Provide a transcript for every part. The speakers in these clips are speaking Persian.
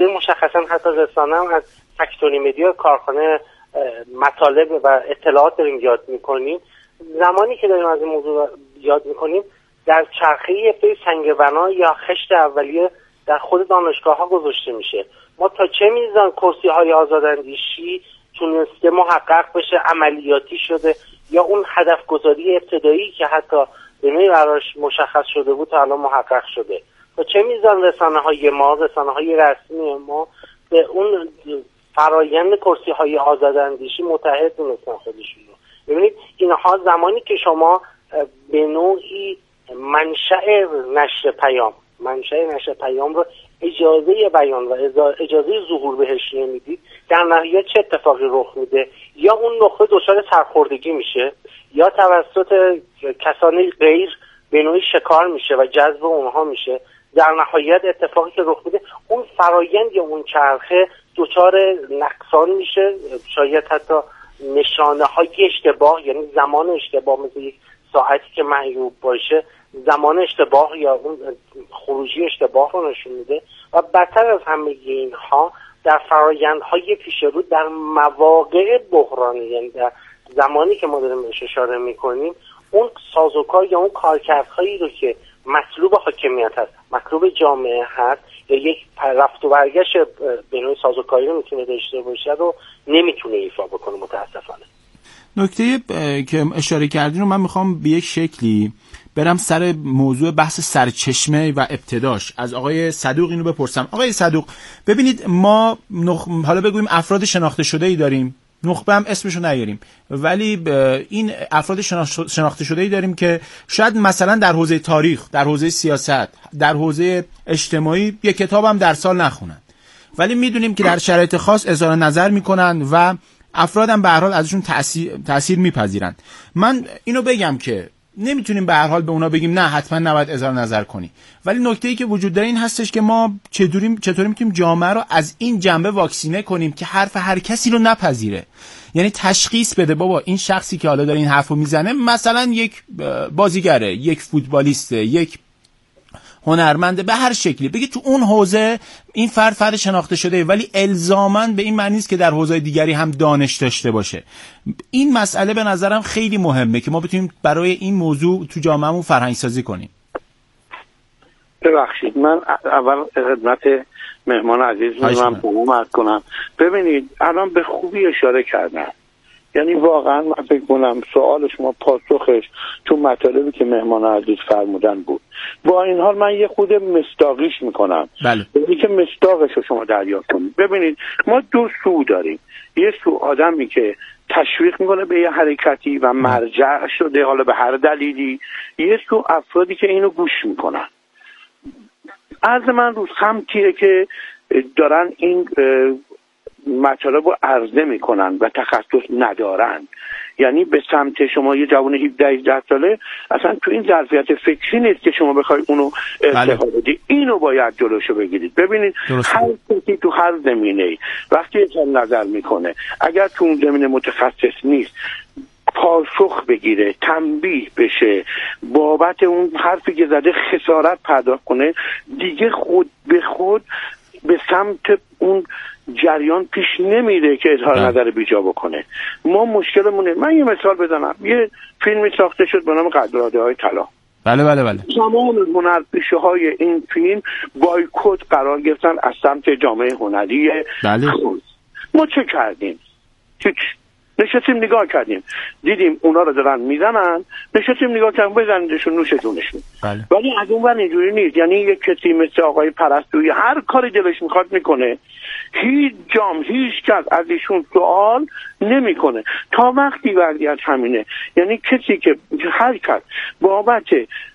مشخصا حتی رسانه هم از فکتوری مدیا کارخانه مطالب و اطلاعات داریم یاد میکنیم. زمانی که داریم از این موضوع یاد میکنیم در چرخه سنگ بنا یا خشت اولیه در خود دانشگاه ها گذاشته میشه. ما تا چه میزان کرسی های آزاداندیشی تونسته محقق بشه، عملیاتی شده، یا اون هدف گذاری ابتدایی که حتی به نوعی براش مشخص شده بود تا الان محقق شده. تا چه میزان رسانه های رسمی ما به اون فرایند کرسی های آزاداندیشی متحد دونستن خودشون رو. ببینید اینها زمانی که شما به نوعی منشأ نشر پیام رو اجازه بیان و اجازه ظهور بهش نمیدید، در نهایت چه اتفاقی رخ میده؟ یا اون نقطه دچار سرخوردگی میشه یا توسط کسانی غیر به نوعی شکار میشه و جذب اونها میشه. در نهایت اتفاقی که رخ میده اون فرایند یا اون چرخه دچار نقصان میشه، شاید حتی نشانه های اشتباه، یعنی زمان اشتباه، مثل یک ساعتی که معیوب باشه زمان اشتباه یا اون خروجی اشتباه رو نشون میده. و بدتر از همه اینها در فرایندهای پیش رو در مواقع بحرانی، یعنی در زمانی که ما داریم بهش اشاره میکنیم، اون سازوکار یا اون کارکردهایی رو که مطلوب حاکمیت هست، مطلوب جامعه هست، یا یک رفت و برگشت به نوع سازوکاری رو میتونه داشته باشه رو نمیتونه ایفا بکنه متاسفانه. نکته که اشاره کردین رو من میخوام به یک شکلی برم سر موضوع بحث سرچشمه و ابتداش از آقای صدوق اینو بپرسم. آقای صدوق، ببینید ما حالا بگویم افراد شناخته شده ای داریم، نخبه هم اسمشو نیاریم، ولی این افراد شناخته شده ای داریم که شاید مثلا در حوزه تاریخ، در حوزه سیاست، در حوزه اجتماعی یک کتاب هم در سال نخونن، ولی میدونیم که در شرایط خاص اظهار نظر میکنن و افرادم به هر حال ازشون تأثیر میپذیرن. من اینو بگم که نمیتونیم به هر حال به اونا بگیم نه حتما نباید اظهار نظر کنی، ولی نکته‌ای که وجود داره این هستش که ما چطوری میتونیم جامعه رو از این جنبه واکسینه کنیم که حرف هر کسی رو نپذیره. یعنی تشخیص بده بابا این شخصی که حالا داره این حرفو میزنه مثلا یک بازیگره، یک فوتبالیسته، یک هنرمنده، به هر شکلی بگی تو اون حوزه این فرد شناخته شده، ولی الزاماً به این معنی نیست که در حوزه دیگری هم دانش داشته باشه. این مسئله به نظرم خیلی مهمه که ما بتونیم برای این موضوع تو جامعهمون فرهنگ سازی کنیم. ببخشید من اول خدمت مهمان عزیز من عرض کنم. ببینید الان به خوبی اشاره کردن، یعنی واقعا من فکر کنم سوال شما پاسخش تو مطالبی که مهمان عزیز فرمودن بود. با این حال من یه خود مصداقیش میکنم، یعنی که مصداقش رو شما دریافت کنید. ببینید ما دو سو داریم، یه سو آدمی که تشویق میکنه به یه حرکتی و مرجع شده حالا به هر دلیلی، یه سو افرادی که اینو گوش میکنن. عرض من رو سمتیه که دارن این مطالب رو عرضه میکنن و تخصص ندارن. یعنی به سمت شما یه جوان 17-18 ساله اصلا تو این ظرفیت فکری نیست که شما بخوای اونو ارتقا بدی. اینو باید جلوشو بگیرید. ببینید هر کسی تو هر زمینه‌ای وقتی اظهار نظر میکنه اگر تو اون زمینه متخصص نیست پاسخ بگیره، تنبیه بشه، بابت اون حرفی که زده خسارت پرداخت کنه، دیگه خود به خود به سمت اون جریان پیش نمیره که اظهار نظر بیجا بکنه. ما مشکلمونه. من یه مثال بزنم. یه فیلمی ساخته شد به نام قدردادهای طلا. بله. تمام هنرپیشه های این فیلم بایکوت قرار گرفتن از سمت جامعه هنری. ما چه کردیم؟ هیچ. نشستیم نگاه کردیم، دیدیم اونا رو دارن میزنن، نشستیم نگاه کردیم بزنیدشون نوش جونشون. ولی از اون ور اینجوری نیست. یعنی یک کسی مثل آقای پرستویی هر کاری دلش میخواد میکنه، هیچ کس از ایشون سوال نمیکنه تا وقتی وضعیت همینه. یعنی کسی که هر کس بابت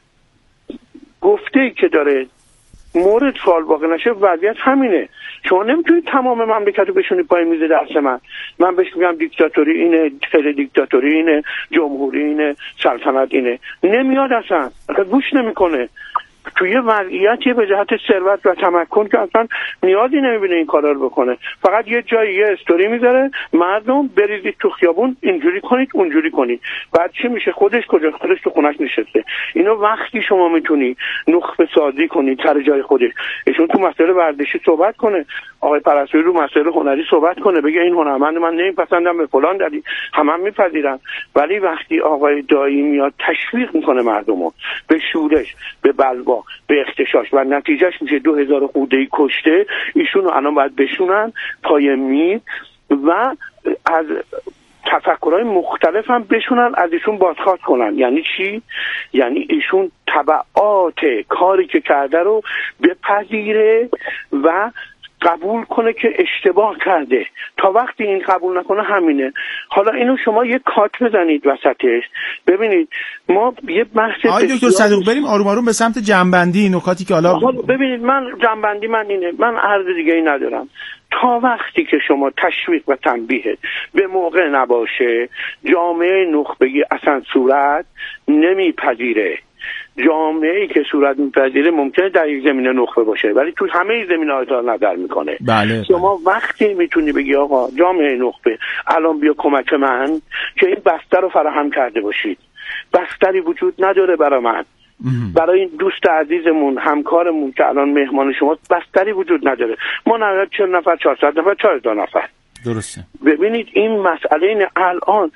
گفته‌ای که داره مورد سوال واقع نشه، وضعیت همینه. شما نمیتونید تمام مملکت رو بشونی پای میز درس من بهش میگم دیکتاتوری اینه، خیلی دیکتاتوری اینه، جمهوری اینه، سلطنت اینه. نمیاد اصلا گوش نمیکنه. توی وضعیتی به جهت ثروت و تمکن که اصلا نیازی نمیبینه این کارا رو بکنه. فقط یه جایی یه استوری میذاره مردم بریزید تو خیابون، اینجوری کنید اونجوری کنید. بعد چی میشه؟ خودش کجا؟ خودش تو خونش نشسته. اینو وقتی شما میتونی نخبه سازی کنی سر جای خودش، ایشون تو مسئله ورزشی صحبت کنه، آقای پرستویی رو مسائل هنری صحبت کنه، بگه این هنرمند من نمیپسندم به فلان دلیل، هم میپذیرن. ولی وقتی آقای دایی میاد تشویق میکنه مردمو به شورش، به بلوا، به اغتشاش و نتیجهش میشه 2000 خرده‌ای کشته، ایشونو الان باید بشونن پای میز و از تفکرهای مختلف هم بشونن از ایشون بازخواست کنن. یعنی چی؟ یعنی ایشون تبعات کاری که کرده رو بپذیره و قبول کنه که اشتباه کرده. تا وقتی این قبول نکنه همینه. حالا اینو شما یه کات بزنید وسطش. ببینید ما یه بحث دکتر صدوق بریم آروم آروم به سمت جنبندی نکاتی که حالا ببینید من جنبندی من اینه، من عرض دیگه ای ندارم. تا وقتی که شما تشویق و تنبیه به موقع نباشه جامعه نخبگی اصلا صورت نمیپذیره. جامعه‌ای که صورت میپذیره ممکنه در یک زمینه نخبه باشه ولی تو همه زمینه‌ها اظهار نظر میکنه. بله. شما وقتی میتونی بگی آقا جامعه نخبه الان بیا کمک من که این بستر رو فراهم کرده باشید، بستری وجود نداره برای من، برای این دوست عزیزمون همکارمون که الان مهمان شما بستری وجود نداره، ما نهایت 40 نفر 400 نفر 4000 نفر. درسته. ببینید این مسئله این الان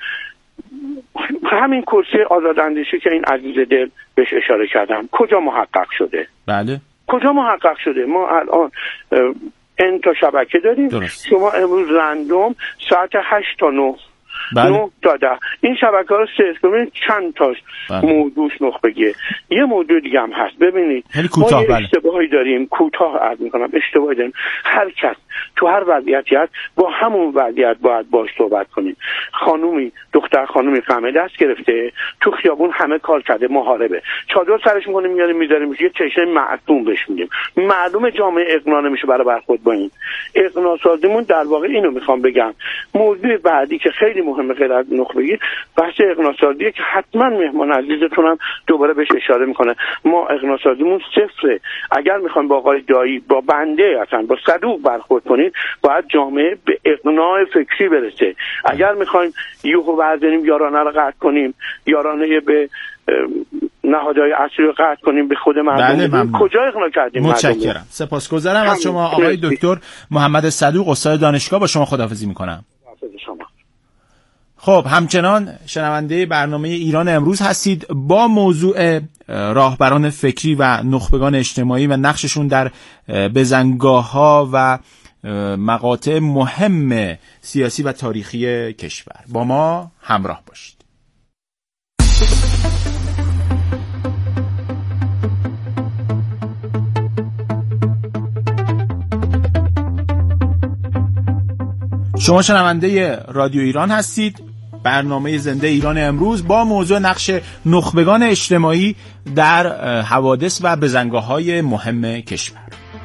همین کرسی آزاداندیشی که این عزیز دل بهش اشاره کردم کجا محقق شده؟ بله کجا محقق شده؟ ما الان این تا شبکه داریم. درست. شما امروز رندوم ساعت 8 تا 9 بله. 9 تا 10 این شبکه ها رو سرچ کنید چند تاش بله. موضوعش نخبگیه. یه موضوع دیگه هم هست. ببینید کوتاه. ما یه اشتباهی داریم، کوتاه عرض میکنم، اشتباهی داریم. هر کس تو هر وضعیتی هست با همون وضعیت باید باش صحبت کنیم. خانومی دختر خانومی قمه دست گرفته تو خیابون همه کار کرده محاربه، چادر سرش میکنه میاریم میذاریم یه چشمه معصوم بهش میدیم. معلومه جامعه اقناع نمیشه برای برخورد با این. اقناع سازیمون در واقع اینو میخوام بگم. موضوع بعدی که خیلی مهمه غیر از نخبگی بحث اقناع سازیه که حتما مهمان عزیزتونم دوباره بهش اشاره میکنه. ما اقناع سازیمون صفره. اگر میخوایم با آقای دایی با بنده اصلا با صدوق برخورد کنیم باید جامعه به اقناع فکری برسه. اگر میخوایم یوهو برداریم یارانه رو قطع کنیم، یارانه به نهادهای اصلی رو قطع کنیم به خود مردم، بله کجا اقناع کردیم؟ متشکرم. سپاسگزارم از شما آقای دکتر محمد صدوق استاد دانشگاه. با شما خداحافظی میکنم. شما. خب همچنان شنونده برنامه ایران امروز هستید با موضوع راهبران فکری و نخبگان اجتماعی و نقششون در بزنگاه‌ها و مقاطع مهم سیاسی و تاریخی کشور. با ما همراه باشید. شما شنونده رادیو ایران هستید. برنامه زنده ایران امروز با موضوع نقش نخبگان اجتماعی در حوادث و بزنگاه‌های مهم کشور.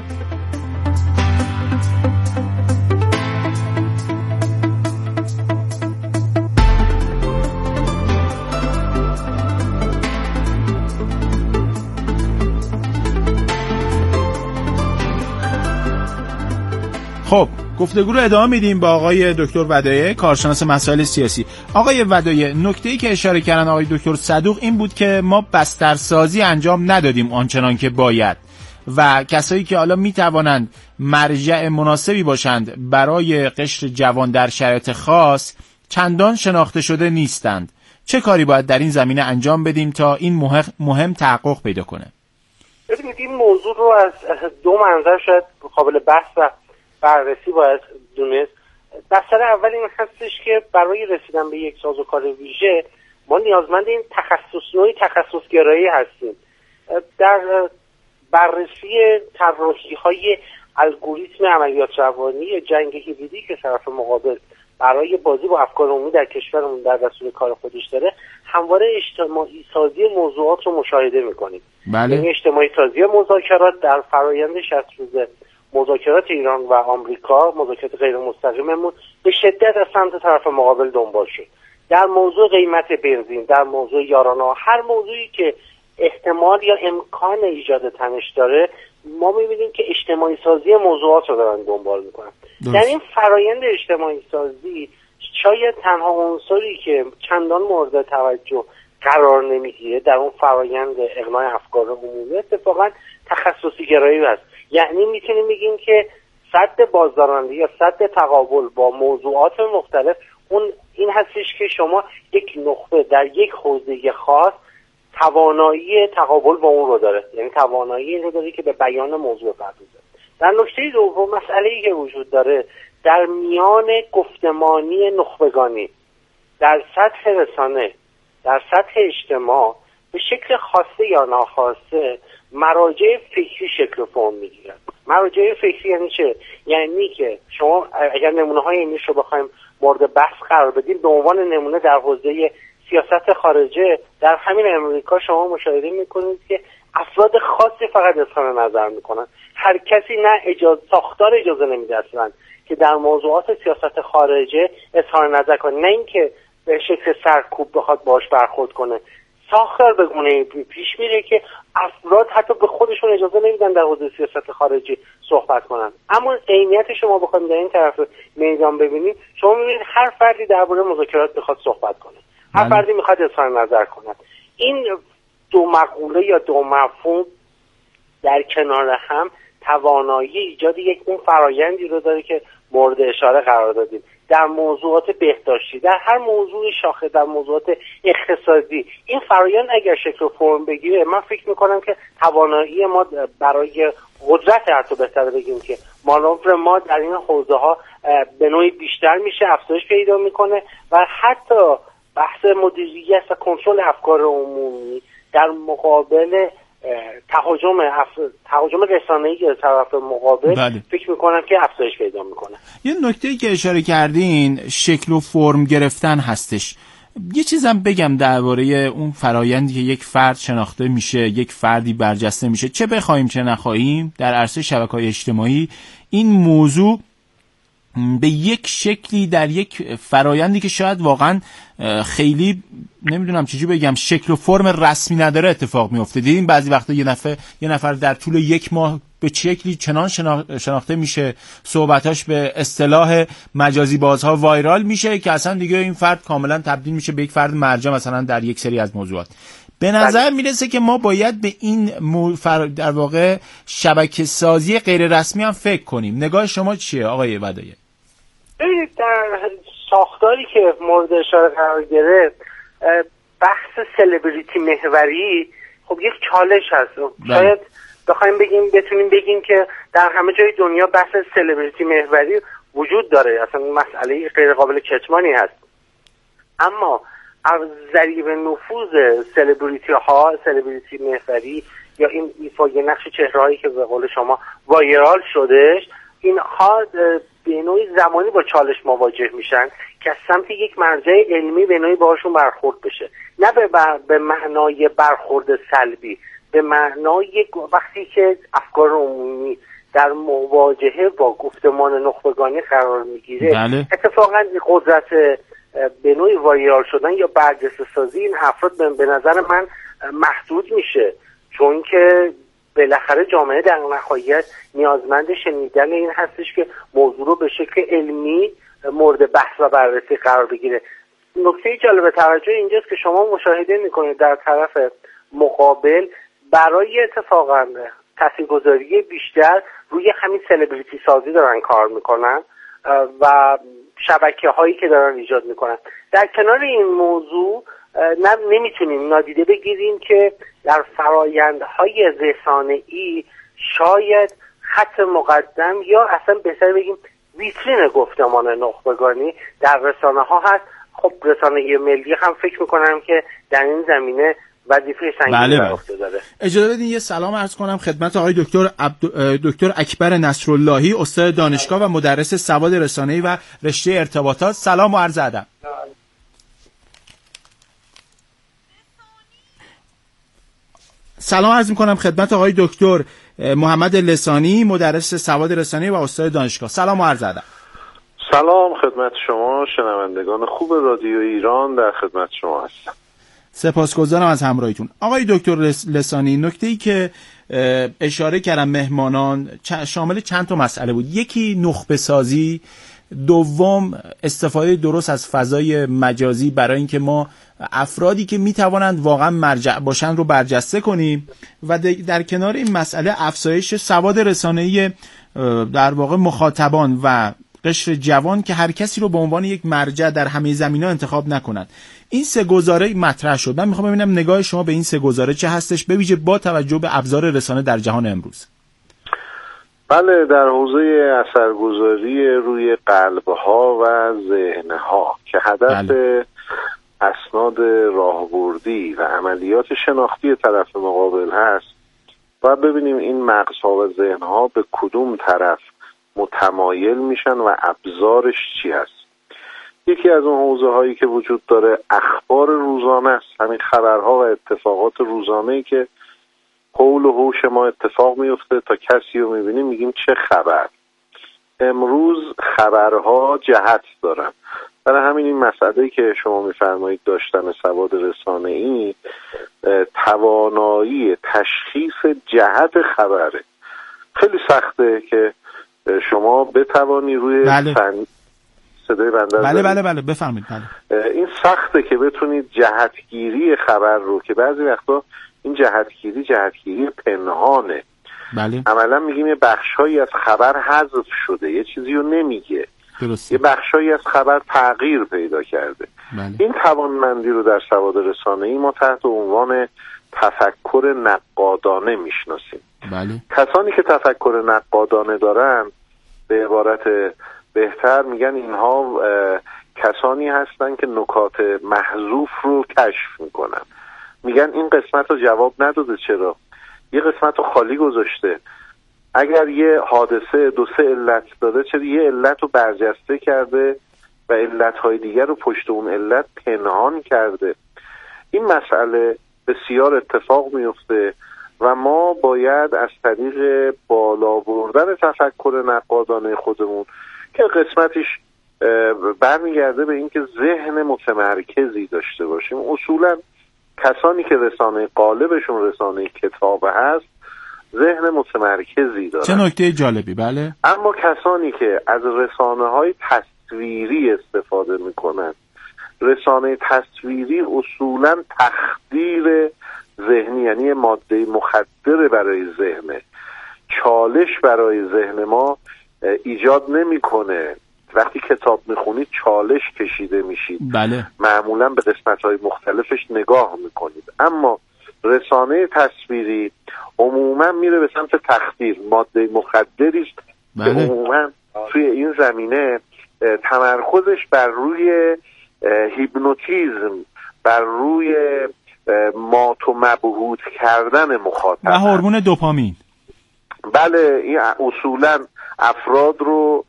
خب گفتگو رو ادامه میدیم با آقای دکتر ودایع کارشناس مسائل سیاسی. آقای ودایع نکته‌ای که اشاره کردن آقای دکتر صدوق این بود که ما بسترسازی انجام ندادیم آنچنان که باید و کسایی که حالا میتوانند مرجع مناسبی باشند برای قشر جوان در شرایط خاص چندان شناخته شده نیستند. چه کاری باید در این زمینه انجام بدیم تا این مهم تحقق پیدا کنه؟ ببینید این موضوع رو از دو منظر شاید قابل بحث و بررسی باید دونست. بستر اول این هستش که برای رسیدن به یک سازوکار ویژه ما نیازمند این نوعی تخصصگرایی هستیم. در بررسی طراحی‌های الگوریتم عملیات روانی جنگ هیبریدی که طرف مقابل برای بازی با افکار عمومی در کشورمون در دستور کار خودش داره، همواره اجتماعی سازی موضوعات رو مشاهده می‌کنیم. بله. این اجتماعی سازی مذاکرات در فرآیند 60 روزه مذاکرات ایران و آمریکا، مذاکرات غیر مستقیممون به شدت از سمت طرف مقابل دنبال شد. در موضوع قیمت بنزین، در موضوع یارانه، هر موضوعی که احتمال یا امکان ایجاد تنش داره ما می‌بینیم که اجتماعی سازی موضوعات رو دارن دنبال میکنن. در این فرایند اجتماعی سازی شاید تنها عنصری که چندان مورد توجه قرار نمیگیره در اون فرایند اقناع افکار عمومی اتفاقا تخصصی گرایی هست. یعنی میتونیم بگیم که سد بازدارندگی یا سد تقابل با موضوعات مختلف این هستش که شما یک نخبه در یک حوزه خاص توانایی تقابل با اون رو داره، یعنی توانایی این رو داره که به بیان موضوع پردازه. در نکته دوم مسئله‌ای که وجود داره در میان گفتمانی نخبگانی در سطح رسانه، در سطح اجتماع به شکل خاصه یا ناخواسته مراجع فکری شکل و فرم میگیرن. مراجع فکری یعنی چه؟ یعنی که شما اگر نمونه‌های اینش رو بخوایم مورد بحث قرار بدیم، به عنوان نمونه در حوزه سیاست خارجه در همین امریکا شما مشاهده میکنید که افراد خاصی فقط اظهار نظر میکنن. هر کسی نه ساختار اجازه نمیده اصلا که در موضوعات سیاست خارجه اظهار نظر کنه، نه اینکه به شکل سرکوب بخواد باش برخورد کنه. ساختار به گونه‌ای پیش میره که افراد حتی به خودشون اجازه نمیدن در حوزه سیاست خارجی صحبت کنن. اما عینیت شما بخواید در این طرف میدان ببینید، شما میبینید هر فردی درباره مذاکرات بخواد صحبت کنه، هر فردی میخواد اظهار نظر کنه. این دو مقوله یا دو مفهوم در کنار هم توانایی ایجاد یک اون فرایندی رو داره که مورد اشاره قرار دادیم در موضوعات بهداشتی، در هر موضوع شاخص، در موضوعات اقتصادی. این فرایند اگر شکل و فرم بگیره، من فکر میکنم که توانایی ما برای قدرت، حتی بهتر بگیم که مانور ما در این حوزه ها به نوعی بیشتر میشه، افزایش پیدا میکنه و حتی بحث مدیریت و کنترل افکار عمومی در مقابل تهاجم رسانه‌ای از طرف مقابل فکر میکنم که افزایش پیدا میکنه. یه نکته‌ای که اشاره کردین شکل و فرم گرفتن هستش. یه چیزم بگم درباره اون فرایندی که یک فرد شناخته میشه، یک فردی برجسته میشه، چه بخوایم چه نخواهیم در عرصه شبکه‌های اجتماعی این موضوع به یک شکلی در یک فرایندی که شاید واقعا خیلی نمیدونم چجوری بگم شکل و فرم رسمی نداره اتفاق میفته. دیدیم بعضی وقتا یه نفر در طول یک ماه به شکلی چنان شناخته میشه، صحبتاش به اصطلاح مجازی بازها وایرال میشه که اصلا دیگه این فرد کاملا تبدیل میشه به یک فرد مرجع مثلا در یک سری از موضوعات. به نظر میرسه که ما باید به این در واقع شبکه سازی غیر رسمی هم فکر کنیم. نگاه شما چیه آقای ودایع؟ ببینید در ساختاری که مورد اشاره قرار گرفت، بحث سلبریتی محوری خب یک چالش هست. شاید بخوایم بتونیم بگیم که در همه جای دنیا بحث سلبریتی محوری وجود داره، اصلا مسئله غیر قابل کتمانی هست. اما از ذریب نفوذ سلبریتی محوری یا این ایفای نقش چهرهایی که به قول شما وایرال شدهش، اینها به نوعی زمانی با چالش مواجه میشن که از سمت یک مرجع علمی به نوعی باشون برخورد بشه، نه به معنای برخورد سلبی، به معنای وقتی که افکار عمومی در مواجهه با گفتمان نخبگانی قرار میگیره. بله. اتفاقا قدرت به نوعی وایرال شدن یا برجسته سازی این افراد به نظر من محدود میشه، چون که بالاخره جامعه در نهایت نیازمند شنیدن این هستش که موضوع رو به شکل علمی مورد بحث و بررسی قرار بگیره. نکته جالب توجه اینجاست که شما مشاهده میکنید در طرف مقابل برای اتفاقا تاثیرگذاری بیشتر روی همین سلبریتی سازی دارن کار میکنن و شبکه هایی که دارن ایجاد میکنن. در کنار این موضوع نمیتونیم نادیده بگیریم که در فرایندهای رسانه‌ای شاید خط مقدم یا اصلا بهتر بگیم ویترین گفتمان نخبگانی در رسانه ها هست. خب رسانه ملی هم فکر میکنم که در این زمینه وظیفه سنگینی بر عهده داره. اجازه بدین یه سلام عرض کنم خدمت آقای دکتر اکبر نصراللهی، استاد دانشگاه و مدرس سواد رسانه‌ای و رشته ارتباطات. سلام و عرض ادب. سلام عرض می‌کنم خدمت آقای دکتر محمد لسانی، مدرس سواد رسانه‌ای و استاد دانشگاه. سلام و عرض ادب. سلام خدمت شما شنوندگان خوب رادیو ایران، در خدمت شما هستم. سپاسگزارم از همراهیتون. آقای دکتر لسانی، نکته‌ای که اشاره کردم مهمانان شامل چند تا مسئله بود. یکی نخبه سازی، دوم استفاده درست از فضای مجازی برای اینکه ما افرادی که میتوانند واقعا مرجع باشند رو برجسته کنیم و در کنار این مسئله افزایش سواد رسانه‌ای در واقع مخاطبان و قشر جوان که هر کسی رو به عنوان یک مرجع در همه زمینه‌ها انتخاب نکنند. این سه گزاره مطرح شد. من میخوام ببینم نگاه شما به این سه گزاره چه هستش، به ویژه با توجه به ابزار رسانه در جهان امروز. بله، در حوزه اثرگذاری روی قلب‌ها و ذهن‌ها که هدف اسناد راهبردی و عملیات شناختی طرف مقابل هست، باید ببینیم این مغزها و ذهن‌ها به کدوم طرف متمایل میشن و ابزارش چی هست. یکی از اون حوزه هایی که وجود داره اخبار روزانه است، همین خبرها و اتفاقات روزانه‌ای که حول و حوش ما اتفاق میفته تا کسی رو میبینیم میگیم چه خبر. امروز خبرها جهت دارن، برای همین این مسئله‌ای که شما میفرمایید داشتن سواد رسانه‌ای توانایی تشخیص جهت خبره. خیلی سخته که شما بتوانی روی صدای بنده بله بفرمایید. این سخته که بتونید جهتگیری خبر رو، که بعضی وقتا این جهتگیری پنهانه. بله. عملا میگیم یه بخشایی از خبر حذف شده، یه چیزی رو نمیگه. درسته. یه بخشایی از خبر تغییر پیدا کرده. بله. این توانمندی رو در سواد رسانه‌ای ما تحت عنوان تفکر نقادانه میشناسیم. بله. کسانی که تفکر نقادانه دارن، به عبارت بهتر میگن اینها کسانی هستن که نکات محذوف رو کشف میکنن. میگن این قسمت رو جواب نداده، چرا؟ یه قسمت رو خالی گذاشته. اگر یه حادثه 2-3 علت داره، چرا یه علت رو برجسته کرده و علتهای دیگر رو پشت اون علت پنهان کرده. این مسئله بسیار اتفاق میفته و ما باید از طریق بالا بردن تفکر نقادانه خودمون که قسمتش برمیگرده به اینکه ذهن متمرکزی داشته باشیم. اصولا کسانی که رسانه قالبشون رسانه کتاب هست ذهن متمرکزی دارن. چه نکته جالبی. بله. اما کسانی که از رسانه‌های تصویری استفاده میکنن، رسانه تصویری اصولا تخدیر ذهنی، یعنی ماده مخدر برای ذهن، چالش برای ذهن ما ایجاد نمیکنه. وقتی کتاب میخونید چالش کشیده میشید. بله. معمولا به قسمت‌های مختلفش نگاه میکنید. اما رسانه تصویری عموما میره به سمت تخدیر، ماده مخدری است. بله. که عموما توی این زمینه تمرکزش بر روی هیپنوتیزم، بر روی مات و مبهوت کردن مخاطب و هورمون دوپامین. بله، این اصولا افراد رو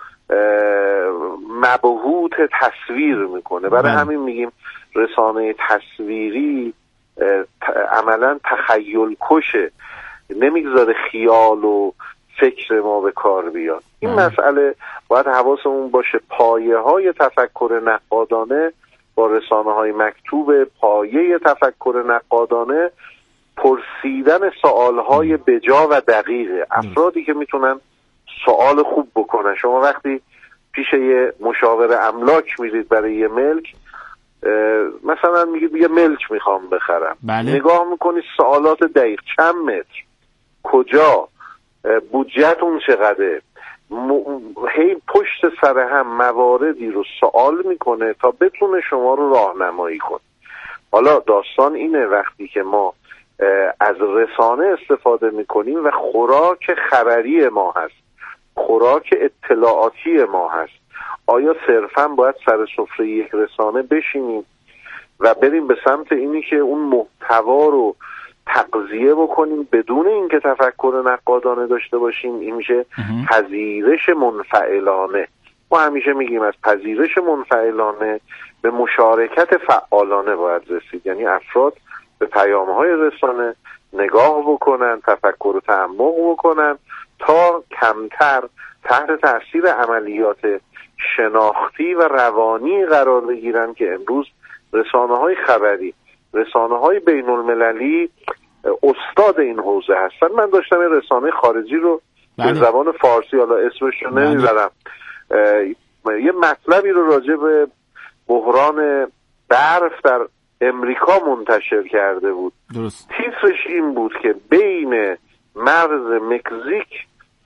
مبهوت تصویر میکنه. برای همین میگیم رسانه تصویری عملا تخیل کشه، نمیگذاره خیال و فکر ما به کار بیاد. این مسئله باید حواسمون باشه. پایه های تفکر نقادانه با رسانه های مکتوب، پایه تفکر نقادانه پرسیدن سوال های بجا و دقیقه. افرادی که میتونن سوال خوب بکنن. شما وقتی پیش یه مشاور املاک میرید برای یه ملک، مثلا میگید یه ملک میخوام بخرم. بله. نگاه میکنید سوالات دقیق، چند متر، کجا، بودجه‌تون چقدره، هی پشت سر هم مواردی رو سوال میکنه تا بتونه شما رو راهنمایی کنه. حالا داستان اینه وقتی که ما از رسانه استفاده میکنیم و خوراک خبری ما هست، خوراک اطلاعاتی ما هست، آیا صرفاً باید سر سفره یک رسانه بشینیم و بریم به سمت اینی که اون محتوا رو تغذیه بکنیم بدون اینکه تفکر نقادانه داشته باشیم؟ این میشه پذیرش منفعلانه. ما همیشه میگیم از پذیرش منفعلانه به مشارکت فعالانه باید رسید. یعنی افراد به پیام‌های رسانه نگاه بکنن، تفکر و تعمق بکنن تا کمتر تحت تاثیر عملیات شناختی و روانی قرار بگیرن که امروز رسانه‌های خبری، رسانه‌های بین‌المللی استاد این حوزه هستن. من داشتم یه رسانه خارجی رو به زبان فارسی، حالا اسمش رو نمیبرم، یه مطلبی رو راجع به بحران برف در امریکا منتشر کرده بود. درست. تیترش این بود که بین مرز مکزیک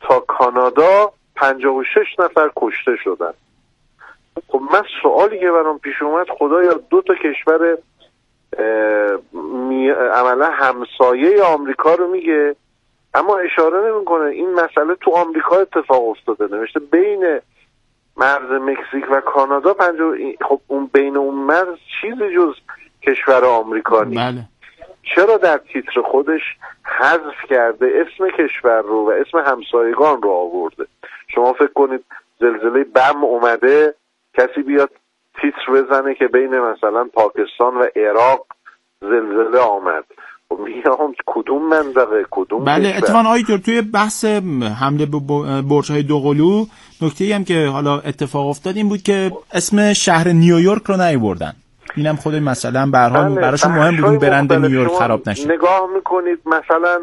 تا کانادا 56 نفر کشته شدن. خب من سوالی که برام پیش اومد، خدایا 2 تا کشور عملا همسایه آمریکا رو میگه اما اشاره نمیکنه این مسئله تو آمریکا اتفاق افتاده. نوشته بین مرز مکزیک و کانادا خب اون بین اون مرز چیزی جز کشور آمریکا نیست. بله. چرا در تیتر خودش حذف کرده اسم کشور رو و اسم همسایگان رو آورده؟ شما فکر کنید زلزله بم اومده کسی بیاد تیتر بزنه که بین مثلا پاکستان و عراق زلزله آمد؟ خب میگم کدوم منطقه کدوم بله کشور؟ اتفاقا آقای دکتر توی بحث حمله به برج‌های دوقلو نکته‌ای هم که حالا اتفاق افتاد این بود که اسم شهر نیویورک رو نیاوردن. اینم خود مثلا به هر حال براشون مهم بود برند نیویورک خراب نشه. نگاه میکنید مثلا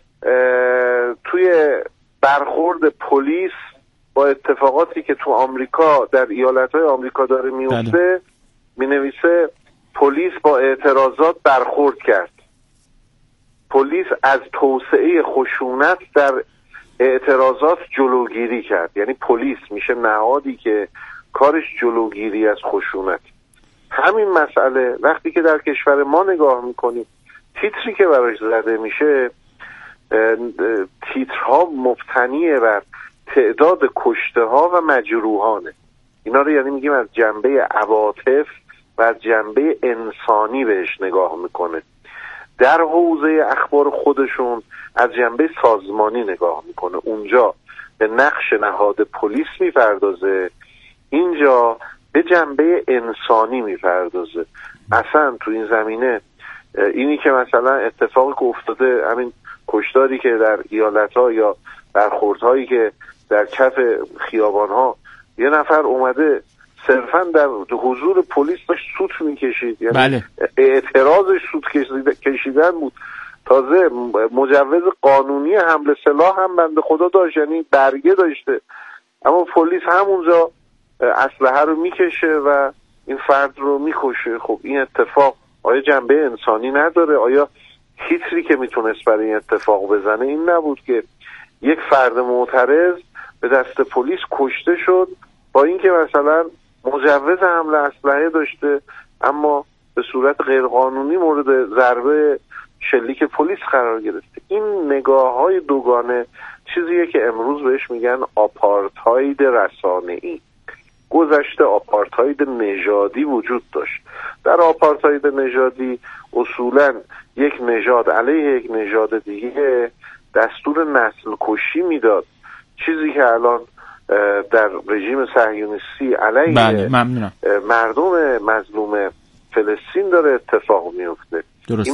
توی برخورد پلیس با اتفاقاتی که تو آمریکا در ایالت‌های آمریکا داره میفته مینویسه پلیس با اعتراضات برخورد کرد. پلیس از توسعه خشونت در اعتراضات جلوگیری کرد. یعنی پلیس میشه نهادی که کارش جلوگیری از خشونت. همین مسئله وقتی که در کشور ما نگاه میکنیم تیتری که براش زده میشه تیترها مبتنیه بر تعداد کشته ها و مجروحانه. اینا رو یعنی میگیم از جنبه عواطف و از جنبه انسانی بهش نگاه میکنه. در حوزه اخبار خودشون از جنبه سازمانی نگاه میکنه. اونجا به نقش نهاد پلیس میپردازه، اینجا به جنبه انسانی میپردازه. اصلا تو این زمینه اینی که مثلا اتفاقی که افتاده، همین کشتاری که در ایالت‌ها یا برخوردهایی که در کف خیابان‌ها یه نفر اومده صرفا در حضور پلیس داشت سوت میکشید، یعنی بله. اعتراضش سوت کشیدن بود. تازه مجوز قانونی حمل سلاح هم بنده خدا داشت، یعنی برگه داشته، اما پلیس همونجا اسلحه رو میکشه و این فرد رو میکشه. خب این اتفاق آیا جنبه انسانی نداره؟ آیا تیتری که میتونست برای این اتفاق بزنه این نبود که یک فرد معترض به دست پلیس کشته شد با اینکه مثلا مجوز حمل اسلحه داشته اما به صورت غیرقانونی مورد ضربه شلیک پلیس قرار گرفته؟ این نگاه‌های دوگانه چیزیه که امروز بهش میگن آپارتاید رسانه‌ای. گذشته آپارتاید نژادی وجود داشت. در آپارتاید نژادی اصولاً یک نژاد علیه یک نژاد دیگه دستور نسل کشی میداد، چیزی که الان در رژیم صهیونیستی علیه مردم مظلوم فلسطین داره اتفاق میفته. این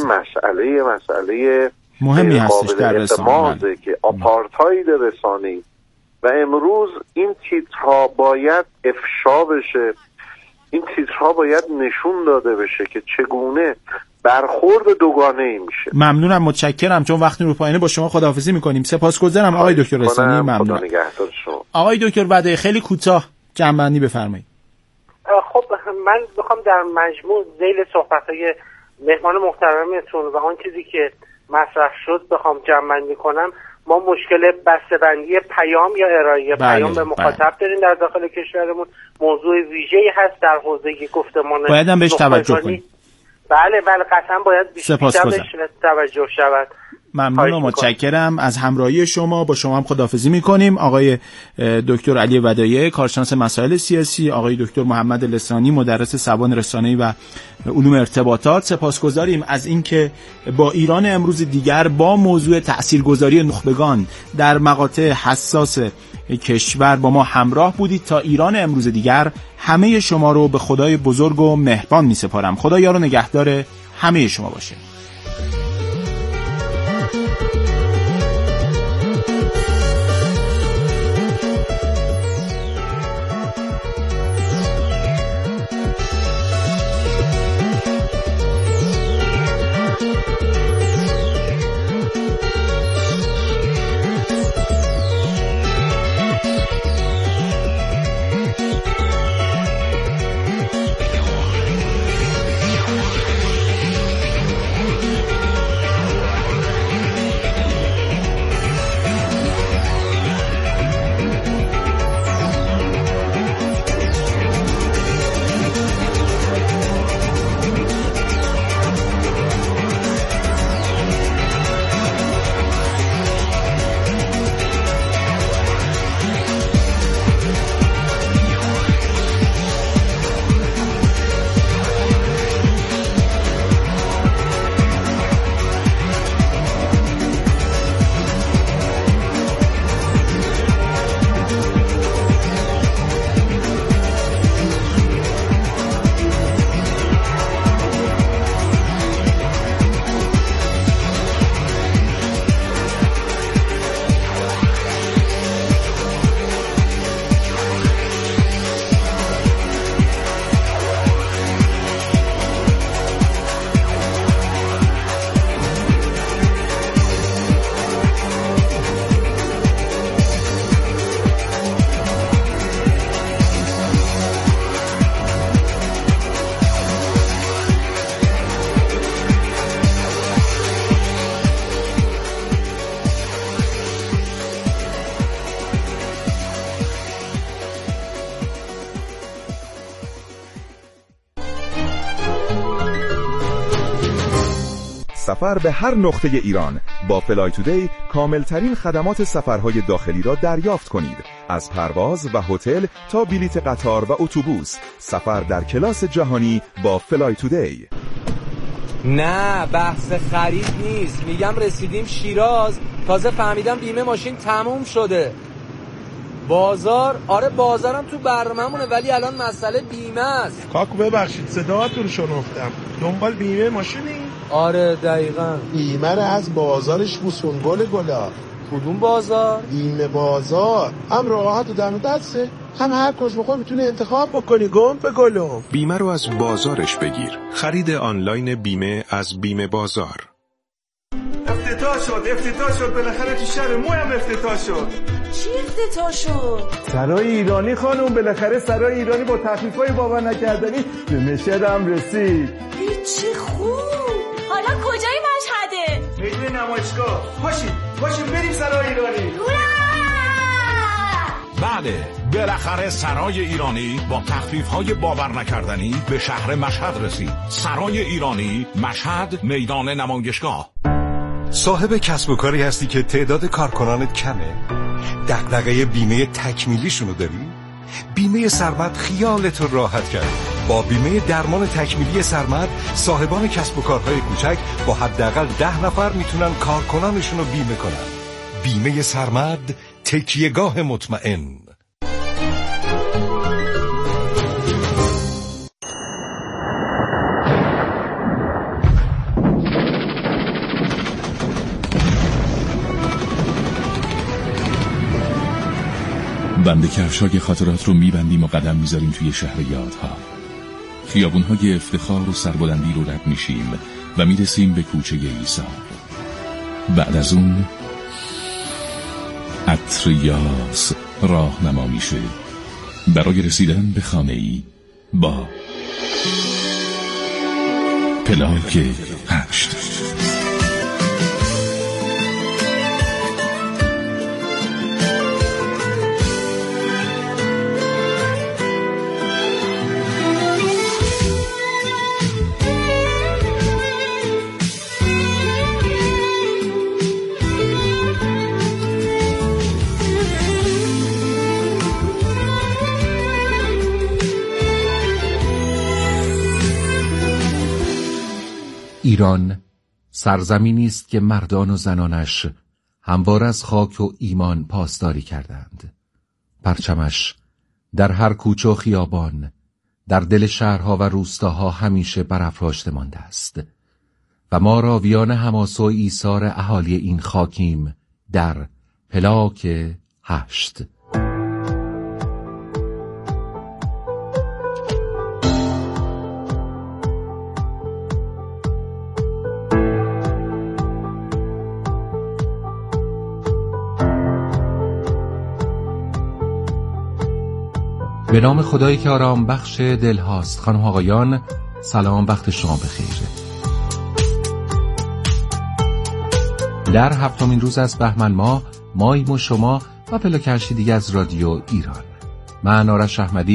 مسئله مهمی هستش در رسانه که آپارتاید رسانه‌ای و امروز این تیترها باید افشا بشه، این تیترها باید نشون داده بشه که چگونه برخورد دوگانه‌ای میشه. ممنونم، متشکرم، چون وقتی رو پایینه با شما خداحافظی میکنیم. سپاسگزارم آقای دکتر رسانی. ممنون. آقای دکتر بعد خیلی کوتاه جمع‌بندی بفرمایید. خب من بخوام در مجموع ذیل صحبت‌های مهمان محترمتون و آن چیزی که مطرح شد بخوام جمع‌بندی کنم، ما مشکل بسته‌بندی پیام یا ارائه پیام به مخاطب داریم در داخل کشورمون. موضوع ویژه‌ای هست در حوزه گفتمان. باید هم بهش توجه کنیم. بله قطعا باید بیشتر توجه شود. ممنون و متشکرم از همراهی شما. با شما هم خداحافظی می‌کنیم. آقای دکتر علی ودایع، کارشناس مسائل سیاسی، آقای دکتر محمد لسانی، مدرس زبان رسانه‌ای و علوم ارتباطات. سپاسگزاریم از اینکه با ایران امروز دیگر با موضوع تاثیرگذاری نخبگان در مقاطع حساس کشور با ما همراه بودید. تا ایران امروز دیگر همه شما رو به خدای بزرگ و مهربان می‌سپارم. خدا یار و نگهدار همه شما باشه. سفر به هر نقطه ایران. با فلای تودی کاملترین خدمات سفرهای داخلی را دریافت کنید. از پرواز و هتل تا بلیت قطار و اتوبوس. سفر در کلاس جهانی با فلای تودی. نه بحث خرید نیست، میگم رسیدیم شیراز، تازه فهمیدم بیمه ماشین تموم شده. بازار؟ آره بازارم تو برنامه‌مونه، ولی الان مسئله بیمه است. کاکو ببخشید صداتون رو شنفتم، دنبال بیمه ماشینی؟ آره دقیقاً. بیمه رو از بازارش بوسون گلا. کدوم بازار؟ بیمه بازار. هم راحت و دم دسته، هم هر کجا بخوای میتونه انتخاب بکنی. گم به گلم. بیمه رو از بازارش بگیر. خرید آنلاین بیمه از بیمه بازار. افتتاح شد بالاخره تو شهر مویم افتتاح شد. چی افتتاح شد؟ سرای ایرانی خانم، بالاخره سرای ایرانی با تخفیفای باور نکردنی به مشهدم رسید. چه خوب. حالا کجای مشهده؟ میدون نمایشگاه. باشیم بریم سرای ایرانی. بله، بالاخره سرای ایرانی با تخفیف‌های باور نکردنی به شهر مشهد رسید. سرای ایرانی، مشهد، میدان نمایشگاه. صاحب کسب و کاری هستی که تعداد کارکنانت کمه؟ دغدغه بیمه تکمیلیشونو داری؟ بیمه سرمد خیالت رو راحت کرد. با بیمه درمان تکمیلی سرمد صاحبان کسب و کارهای کوچک با حداقل 10 نفر میتونن کارکنانشون رو بیمه کنن. بیمه سرمد، تکیهگاه مطمئن. بند کفشای خاطرات رو میبندیم و قدم میذاریم توی شهر یادها. خیابونهای افتخار و سربلندی رو رد میشیم و میرسیم به کوچه ایثار. بعد از اون عطر یاس راهنما میشه برای رسیدن به خانه‌ای با پلاک 8. ایران سرزمینی است که مردان و زنانش هموار از خاک و ایمان پاسداری کردند. پرچمش در هر کوچه و خیابان، در دل شهرها و روستاها همیشه برافراشته مانده است و ما راویان حماسه و ایثار اهالی این خاکیم در پلاک 8. به نام خدایی که آرام بخش دل هاست. خانم آقایان سلام، وقت شما بخیر. در 7مین روز از بهمن ماه، ماییم و شما و پلاک 8 دیگه از رادیو ایران. من آرش احمدی